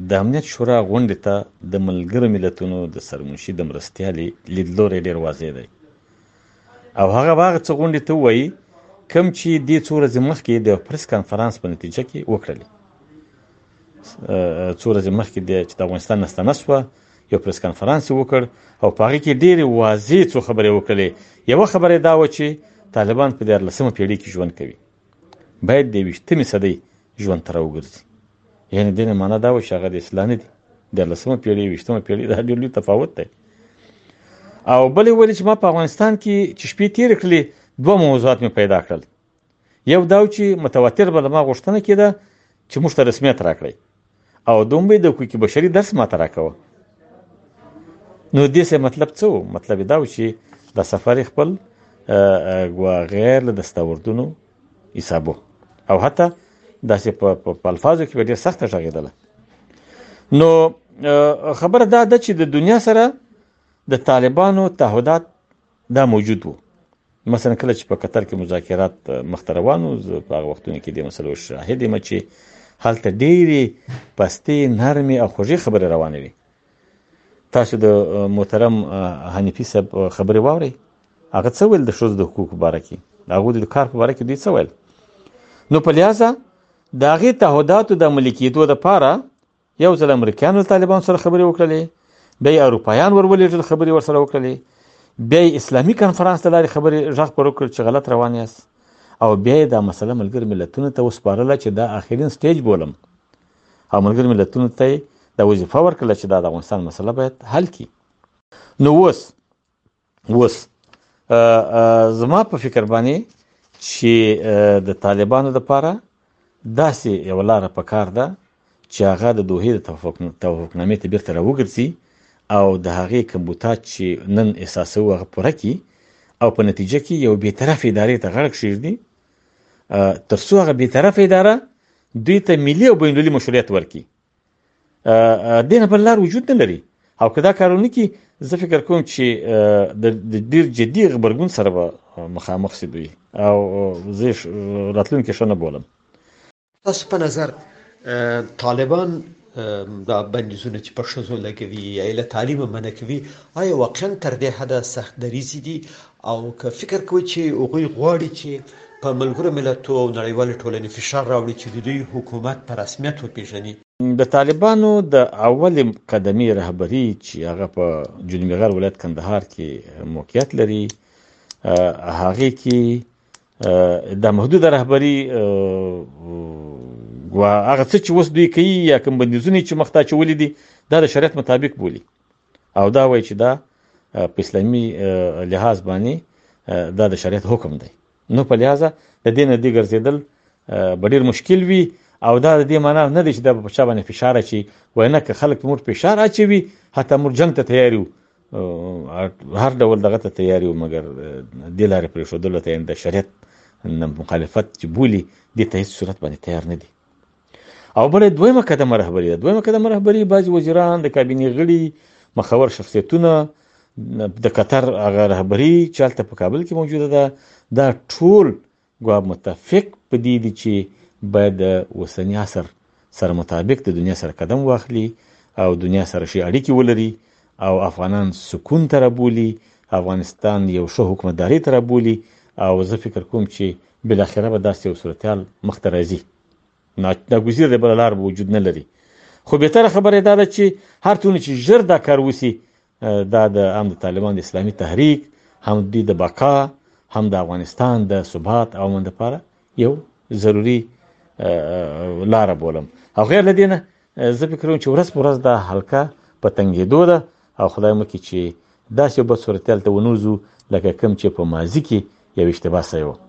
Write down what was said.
د امنیت شورا غونډې ته د ملګرو ملتونو د سرمنشي د مرستیالې لیدلوری ډېر واضح دی او هغه څه غونډې ته ووایي کوم چې دې څو ورځې مخکې د پریس کانفرانس په نتیجه کې وکړلې. څو ورځې مخکې چې د افغانستان نستانه شوه یو پریس کانفرانس یې وکړ او په هغې کې ډېرې واضح څو خبرې وکړلې. یوه خبره یې دا وه چې طالبان په 14مه پیړۍ کې ژوند کوي، باید د 20مې صدۍ ژوند ته راوګرځي. یعنې دې نه معنا دا وه چې هغه د اصلاح نه دي. 14مه پیړۍ 20مه پیړۍ دا ډېر لوی تفاوت دی. او بل یې ویلې چې ما په افغانستان کې چې شپې تېرې کړلې 2 موضوعات مې پیدا کړل. یو دا چې متواتر به له ما غوښتنه کېده چې موږ ته رسمیت راکړئ او دوم به د حقوق بشري درس ماته راکوه. نو دې سه مطلب څه و؟ مطلب دا و چې دا سفر خپل غیر له دستاوردونو حسابو او حتی داسې په الفاظو کې به ډېر سخته غږېدله. نو خبره دا ده چې د دنیا سره د طالبانو تعهدات دا موجود وو. مثلا کله چې په قطر کې مذاکرات مخته روان وو، زه په هغه وختونو کې دې مسلو شاهد یم چې هلته ډېرې پستې نرمې او خوږې خبرې روانې وي. تاسو د محترم حنیفي صاحب خبرې واورئ، هغه څه ویل د ښځو د حقوقو په باره کې، د هغوی د کار په باره کې دوی څه ویل. نو په لحاظه د هغې تعهداتو د عملي کېدو دپاره یو ځل امریکایانو له طالبانو سره خبرې وکړلې، بیا یې اروپایان ورولېږل خبرې ورسره وکړلې، بیا یې اسلامي کنفرانس ته لارې خبرې غږ پر وکړ چې غلط روان یاست، او بیا یې دا مسله ملګرو ملتونو ته وسپارله چې دا آخرین سټیج بولم او ملګرو ملتونو ته یې دا وظیفه ورکړله چې دا د افغانستان مسله باید حل کړي. نو اوس زما په فکر باندې چې د طالبانو دپاره داسې یوه لاره پکار ده چې هغه د دوحې د توافقنامې ته بیرته راوګرځي او د هغې کمبوتات چې نن احساسوو هغه پوره کړي او په نتیجه کې یو بېطرفه ادارې ته غاړه کښېږدي تر څو هغه بېطرفه اداره دوی ته ملي او بینالمللي مشروعیت ورکړي. دې نه بل لار وجود نه لري. او که دا کار ونه کړي، زه فکر کوم چې د ډېر جدي غبرګون سره به مخامخ شي دوی او زه راتلونکي ښه نه بولم. تاسو په نظر طالبان دا بندیزونه چې په ښځو لګوي یا یې له تعلیمه منع کوي، آیا واقعا تر دې حده سخت دریځي دي؟ او که فکر کوئ چې هغوی غواړي چې په ملګرو ملتو او نړیوالې ټولنې فشار راوړي چې د دوی حکومت په رسمیت وپېژني؟ د طالبانو د اولې قدمي رهبري چې هغه په جنوبي غرب ولایت کندهار کې موقعیت لري، هغې کې د محدوده رهبري هغه څه چې اوس دوی کوي یا کوم بندیزونه چې مخ ته اچولي دي دا د شریعت مطابق بولي او دا وایي چې دا په اسلامي لحاظ باندې دا د شریعت حکم دی. نو په لحاظه د دې نه دې ګرځېدل به ډېر مشکل وي او دا د دې معنا نه دی چې دا په چا باندې فشار اچي. وایي نه، که خلک په موږ فشار اچوي حتی موږ جنګ ته تیار یو، هر ډول دغه ته تیار یو، مګر دې لارې پرېښودلو ته د شریعت مخالفت چې بولي دې ته هېڅ صورت باندې تیار نه دي. او بله دویمه قدمه رهبري ده. دویمه قدمه رهبري بعضې وزیران، د کابینې غړي، مخور شخصیتونه، د قطر هغه رهبري چې هلته په کابل کې موجوده ده، دا ټول ګواه متفق په دې دي چې باید د اوسني عصر سره مطابق د دنیا سره قدم واخلي او دنیا سره ښې اړیکې ولري او افغانان سکون ته رابولي، افغانستان یو ښه حکومتدارۍ ته رابولي. او زه فکر کوم چې بالاخره به داسې یو صورتحال مخته راځي. ناګزیر دی، بله لار به وجود نه لري. خو بهتره خبره دا ده چې هر څومره چې ژر دا کار وسي، دا د هم د طالبان د اسلامي تحریک، هم دوی د بقا، هم د افغانستان د ثبات او امن دپاره یو ضروري لاره بولم. او غیر له دې نه زه فکر کوم چې ورځ په ورځ دا حلقه په تنګېدو ده او خدای وکړي چې داسې یو بد صورتحال ته ونوځو لکه کوم چې په ماضي کې یو اشتباه سوی و.